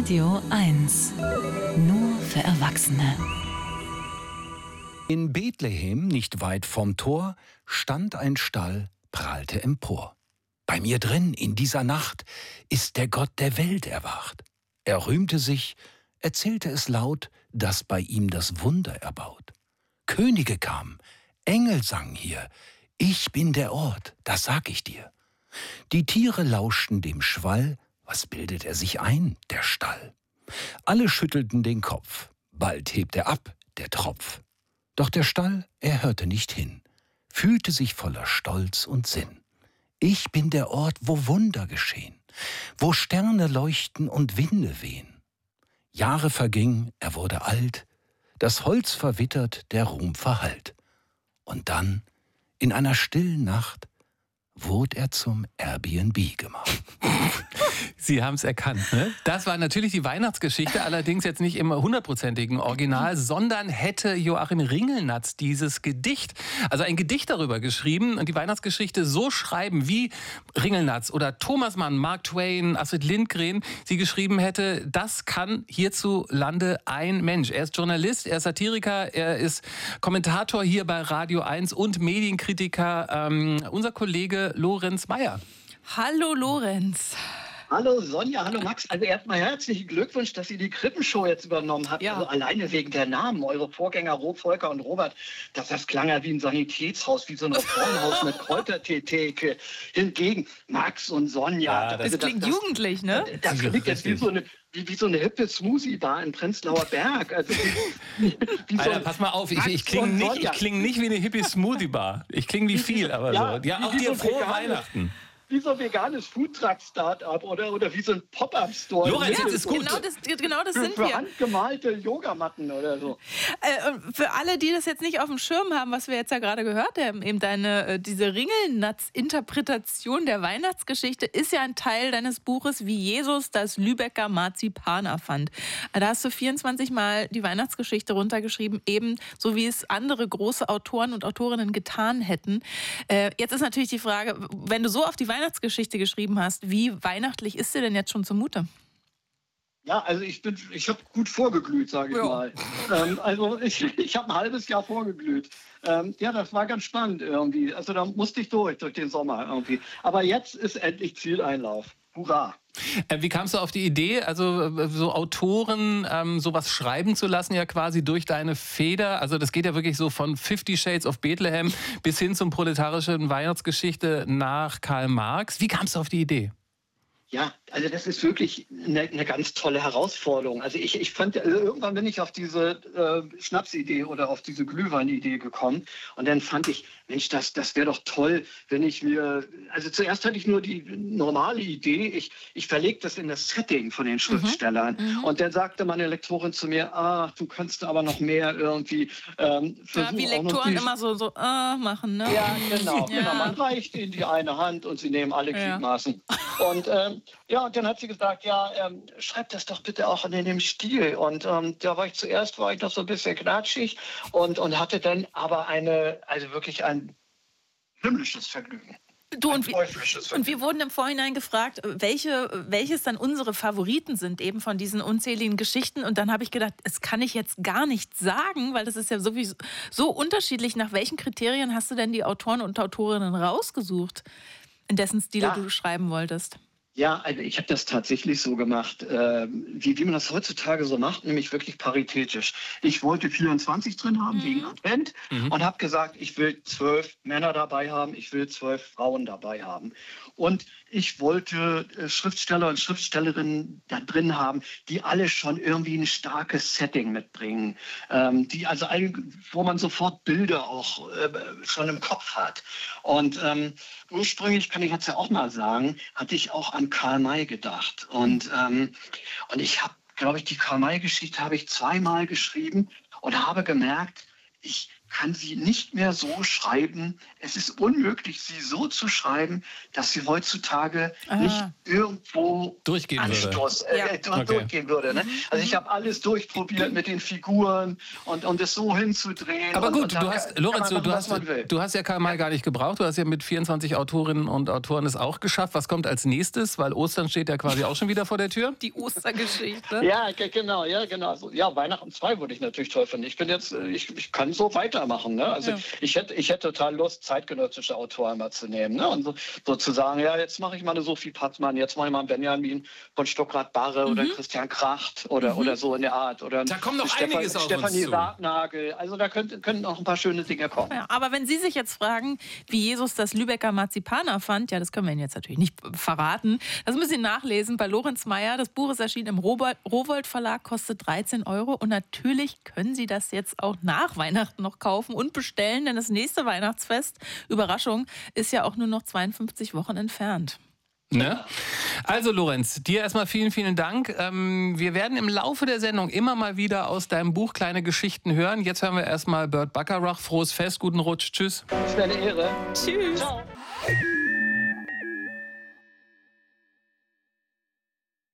Radio 1. Nur für Erwachsene. In Bethlehem, nicht weit vom Tor, stand ein Stall, prahlte empor. Bei mir drin, in dieser Nacht, ist der Gott der Welt erwacht. Er rühmte sich, erzählte es laut, dass bei ihm das Wunder erbaut. Könige kamen, Engel sangen hier, ich bin der Ort, das sag ich dir. Die Tiere lauschten dem Schwall, was bildet er sich ein, der Stall? Alle schüttelten den Kopf, bald hebt er ab, der Tropf. Doch der Stall, er hörte nicht hin, fühlte sich voller Stolz und Sinn. Ich bin der Ort, wo Wunder geschehen, wo Sterne leuchten und Winde wehen. Jahre vergingen, er wurde alt, das Holz verwittert, der Ruhm verhallt. Und dann, in einer stillen Nacht, wurde er zum Airbnb gemacht. Sie haben es erkannt, ne? Das war natürlich die Weihnachtsgeschichte, allerdings jetzt nicht im 100%igen Original, sondern hätte Joachim Ringelnatz dieses Gedicht, also ein Gedicht darüber geschrieben und die Weihnachtsgeschichte so schreiben, wie Ringelnatz oder Thomas Mann, Mark Twain, Astrid Lindgren sie geschrieben hätte, das kann hierzulande ein Mensch. Er ist Journalist, er ist Satiriker, er ist Kommentator hier bei Radio 1 und Medienkritiker, unser Kollege Lorenz Meyer. Hallo Lorenz. Hallo Sonja, hallo Max. Also erstmal herzlichen Glückwunsch, dass ihr die Krippenshow jetzt übernommen habt. Ja. Also alleine wegen der Namen. Eure Vorgänger Volker und Robert, das klang ja wie ein Sanitätshaus, wie so ein Reformhaus mit Kräutertheke. Hingegen Max und Sonja. Ja, das klingt jugendlich, ne? Das klingt jetzt wie so eine hippe Smoothie-Bar in Prenzlauer Berg. Also wie Alter, pass mal auf, ich klinge nicht wie eine Hippie-Smoothie-Bar. Ich klinge wie viel, aber so. Ja, auch dir frohe Weihnachten. Wie so ein veganes Foodtruck-Startup oder wie so ein Pop-Up-Store. Lorenz, jetzt ist gut. Genau das sind wir. Für handgemalte Yogamatten oder so. Für alle, die das jetzt nicht auf dem Schirm haben, was wir jetzt ja gerade gehört haben, eben diese Ringelnatz-Interpretation der Weihnachtsgeschichte ist ja ein Teil deines Buches, wie Jesus das Lübecker Marzipan erfand. Da hast du 24 Mal die Weihnachtsgeschichte runtergeschrieben, eben so wie es andere große Autoren und Autorinnen getan hätten. Jetzt ist natürlich die Frage, wenn du so auf die Weihnachtsgeschichte geschrieben hast, wie weihnachtlich ist dir denn jetzt schon zumute? Ja, also ich habe gut vorgeglüht, sage ich mal. Also ich habe ein halbes Jahr vorgeglüht. Ja, das war ganz spannend irgendwie. Also da musste ich durch den Sommer irgendwie. Aber jetzt ist endlich Zieleinlauf. Hurra! Wie kamst du auf die Idee, also so Autoren sowas schreiben zu lassen, ja quasi durch deine Feder? Also das geht ja wirklich so von 50 Shades of Bethlehem bis hin zum proletarischen Weihnachtsgeschichte nach Karl Marx. Wie kamst du auf die Idee? Ja, also das ist wirklich eine ganz tolle Herausforderung. Also ich fand, irgendwann bin ich auf diese Schnapsidee oder auf diese Glühweinidee gekommen und dann fand ich, Mensch, das wäre doch toll, wenn ich mir, also zuerst hatte ich nur die normale Idee, ich verlege das in das Setting von den Schriftstellern und dann sagte meine Lektorin zu mir, du kannst aber noch mehr irgendwie versuchen. Ja, wie Lektoren immer so machen, ne? Ja, genau. Man reicht in die eine Hand und sie nehmen alle Gliedmaßen. Und und dann hat sie gesagt, schreib das doch bitte auch in dem Stil. Und da war ich noch so ein bisschen knatschig und hatte dann aber wirklich ein himmlisches Vergnügen. Und wir wurden im Vorhinein gefragt, welches dann unsere Favoriten sind, eben von diesen unzähligen Geschichten. Und dann habe ich gedacht, das kann ich jetzt gar nicht sagen, weil das ist ja sowieso so unterschiedlich. Nach welchen Kriterien hast du denn die Autoren und Autorinnen rausgesucht, in dessen Stile du schreiben wolltest? Ja, also ich habe das tatsächlich so gemacht, wie man das heutzutage so macht, nämlich wirklich paritätisch. Ich wollte 24 drin haben wegen Advent und habe gesagt, ich will 12 Männer dabei haben, ich will 12 Frauen dabei haben. Und ich wollte Schriftsteller und Schriftstellerinnen da drin haben, die alle schon irgendwie ein starkes Setting mitbringen, wo man sofort Bilder auch schon im Kopf hat. Und ursprünglich, kann ich jetzt ja auch mal sagen, hatte ich auch an Karl May gedacht. Und ich habe, glaube ich, die Karl May-Geschichte habe ich 2-mal geschrieben und habe gemerkt, kann sie nicht mehr so schreiben. Es ist unmöglich, sie so zu schreiben, dass sie heutzutage nicht irgendwo durchgehen würde. Ne? Also ich habe alles durchprobiert mit den Figuren und es so hinzudrehen. Aber gut, Lorenz, du hast ja Karl May gar nicht gebraucht. Du hast ja mit 24 Autorinnen und Autoren es auch geschafft. Was kommt als nächstes? Weil Ostern steht ja quasi auch schon wieder vor der Tür. Die Ostergeschichte. Ja, genau. Also, ja, Weihnachten 2 würde ich natürlich toll finden. Ich kann so weitermachen. Ne? Also ich hätte total Lust, zeitgenössische Autoren mal zu nehmen. Ne? Und so zu sagen, ja, jetzt mache ich mal eine Sophie Passmann, jetzt mache ich mal einen Benjamin von Stuckrad-Barre oder Christian Kracht oder so in der Art. Oder da kommt noch einiges auf uns Stefanie zu. Sargnagel. Also da könnten noch ein paar schöne Dinge kommen. Ja, aber wenn Sie sich jetzt fragen, wie Jesus das Lübecker Marzipaner fand, ja, das können wir Ihnen jetzt natürlich nicht verraten. Das müssen Sie nachlesen bei Lorenz Meyer. Das Buch ist erschienen im Rowohlt Verlag, kostet 13 €. Und natürlich können Sie das jetzt auch nach Weihnachten noch kaufen und bestellen, denn das nächste Weihnachtsfest, Überraschung, ist ja auch nur noch 52 Wochen entfernt. Ne? Also Lorenz, dir erstmal vielen, vielen Dank. Wir werden im Laufe der Sendung immer mal wieder aus deinem Buch kleine Geschichten hören. Jetzt hören wir erstmal Burt Bacharach. Frohes Fest, guten Rutsch, tschüss. Das wäre eine Ehre. Tschüss. Ciao.